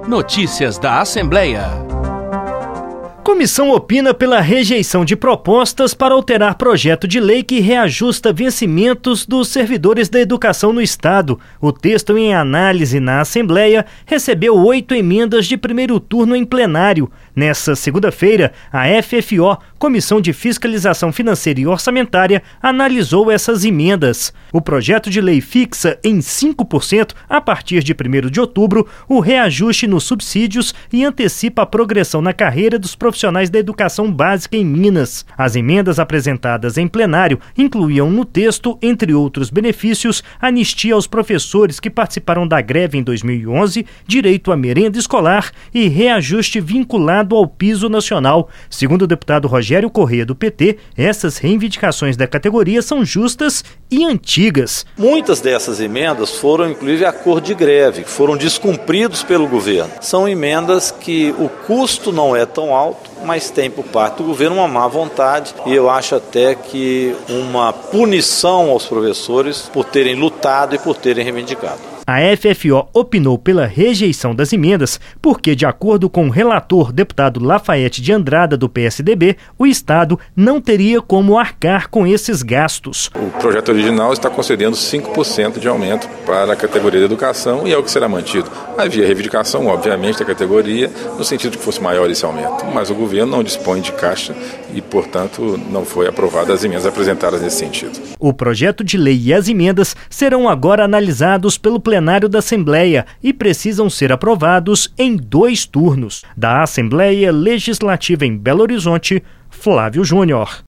Notícias da Assembleia. Comissão opina pela rejeição de propostas para alterar projeto de lei que reajusta vencimentos dos servidores da educação no Estado. O texto em análise na Assembleia recebeu 8 emendas de primeiro turno em plenário. Nessa segunda-feira, a FFO, Comissão de Fiscalização Financeira e Orçamentária, analisou essas emendas. O projeto de lei fixa em 5%, a partir de 1º de outubro, o reajuste nos subsídios e antecipa a progressão na carreira dos profissionais da educação básica em Minas. As emendas apresentadas em plenário incluíam no texto, entre outros benefícios, anistia aos professores que participaram da greve em 2011, direito à merenda escolar e reajuste vinculado ao piso nacional. Segundo o deputado Rogério Corrêa, do PT, essas reivindicações da categoria são justas e antigas. Muitas dessas emendas foram, inclusive, acordo de greve, que foram descumpridos pelo governo. São emendas que o custo não é tão alto, mas tem por parte do governo uma má vontade e eu acho até que uma punição aos professores por terem lutado e por terem reivindicado. A FFO opinou pela rejeição das emendas porque, de acordo com o relator deputado Lafayette de Andrada, do PSDB, o Estado não teria como arcar com esses gastos. O projeto original está concedendo 5% de aumento para a categoria de educação e é o que será mantido. Havia reivindicação, obviamente, da categoria, no sentido de que fosse maior esse aumento, mas o governo não dispõe de caixa e, portanto, não foi aprovada as emendas apresentadas nesse sentido. O projeto de lei e as emendas serão agora analisados pelo plenário da Assembleia e precisam ser aprovados em 2 turnos. Da Assembleia Legislativa em Belo Horizonte, Flávio Júnior.